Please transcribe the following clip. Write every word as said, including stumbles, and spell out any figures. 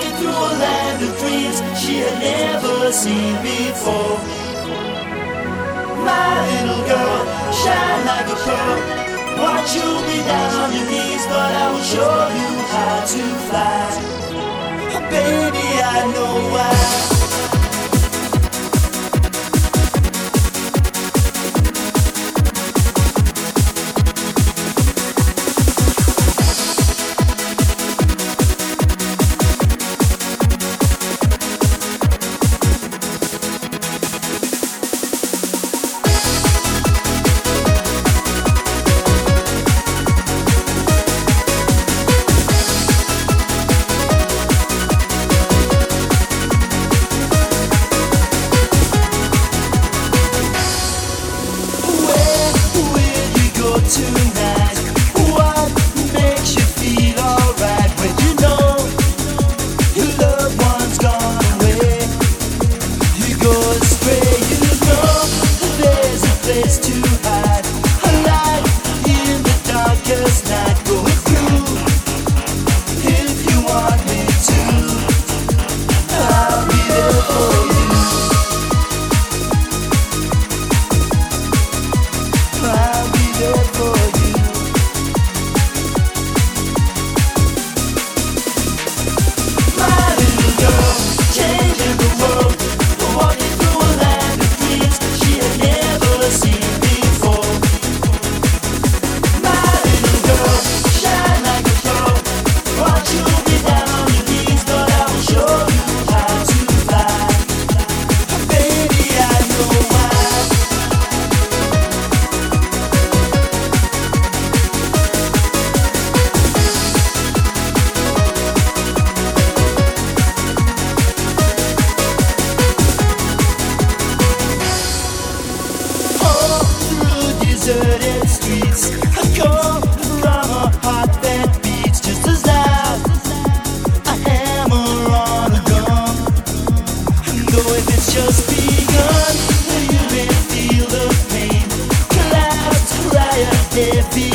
walking through a land of dreams she had never seen before. My little girl, shine like a pearl. Want you to be down on your knees, but I will show you how to fly. Baby, I know why. Tonight, what makes you feel alright when you know your loved one's gone away? You go astray, you know there's a place to hide, a light in the darkest night going through. If you want me to, I'll be there for you. I'll be there for you. My little girl, changing the world, walking through a land of dreams she had never seen before. My little girl, shine like a pearl. Want you to be down on your knees, but I will show you how to fly. Baby, I know why. Deserted streets, I go from a heart that beats just as loud. A hammer on a gun, though if it's just begun, you may feel the pain. Clouds cry a heavy